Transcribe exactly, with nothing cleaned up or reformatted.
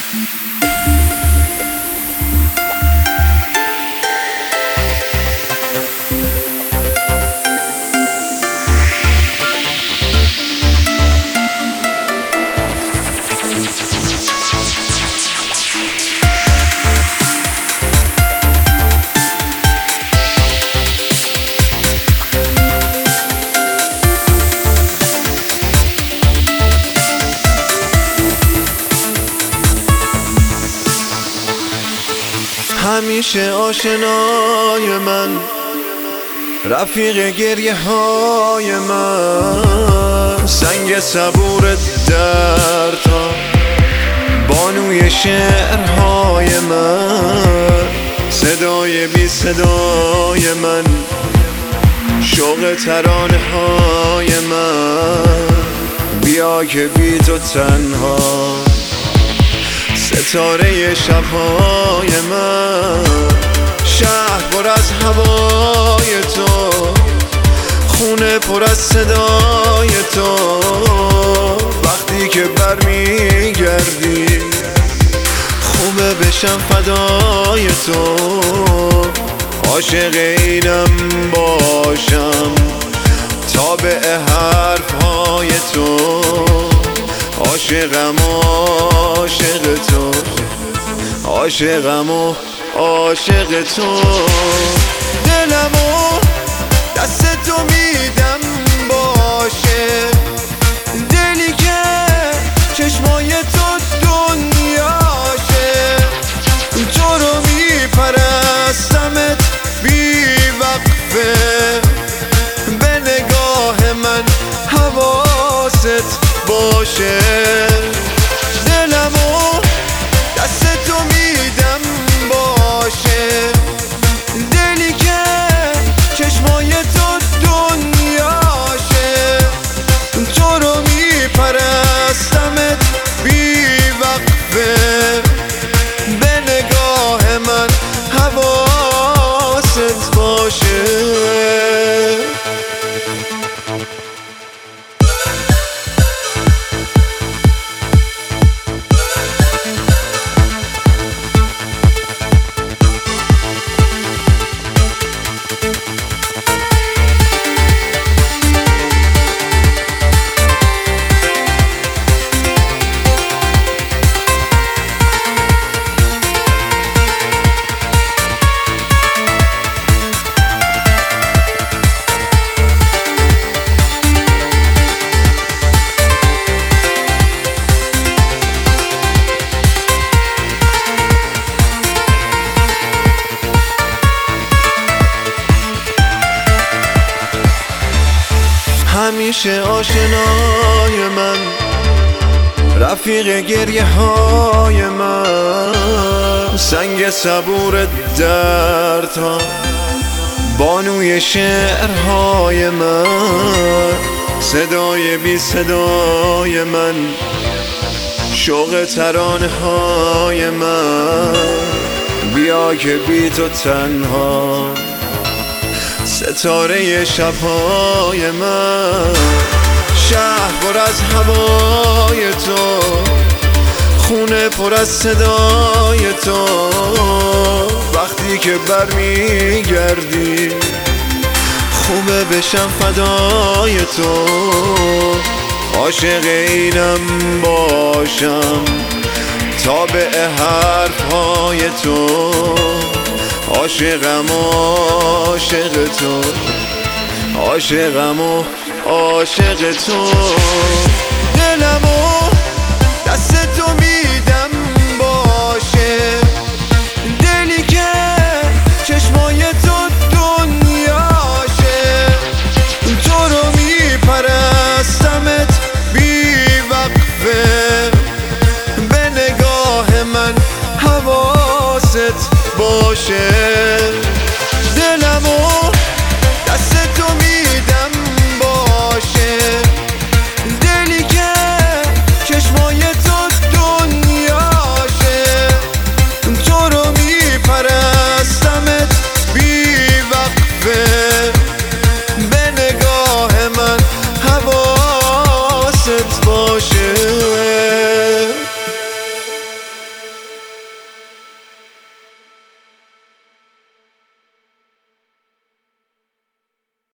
همیشه آشنای من، رفیق گریه های من، سنگ صبور دردها، بانوی شعرهای من، صدای بی صدای من، شوق ترانه های من. بیا که بی تو تنها، ستاره شبهای من. شهر پر از هوای تو، خونه پر از صدای تو. وقتی که برمیگردی خوبه بشم فدای تو. عاشق اینم باشم تابع حرفهای تو. عاشقم و عاشق تو، عاشقم و عاشق تو. دلمو دست تو میدم باشه، دلی که چشمای تو دنیاشه. تو رو میپرستمت بی وقفه، به نگاه من حواست باشه. دلمو دست تو میدم باشه، دلی که چشمای تو دنیاشه. تو رو میپرستمت بی وقفه، به نگاه من حواست باشه. همیشه آشنای من، رفیق گریه های من، سنگ صبور دردها، بانوی شعرهای من، صدای بی صدای من، شوق ترانه های من. بیا که بی تو تنها، ستاره شبهای من. شهر پر از هوای تو، خونه پر از صدای تو. وقتی که برمیگردی خوبه بشم فدای تو. عاشق اینم باشم تابع حرفهای تو. عاشقم و عاشق تو، عاشقم و عاشق تو. دلمو دست تو میدم باشه، دلی که چشمای تو دنیاشه. تو رو میپرستمت بی وقفه، به نگاه من حواست باشه.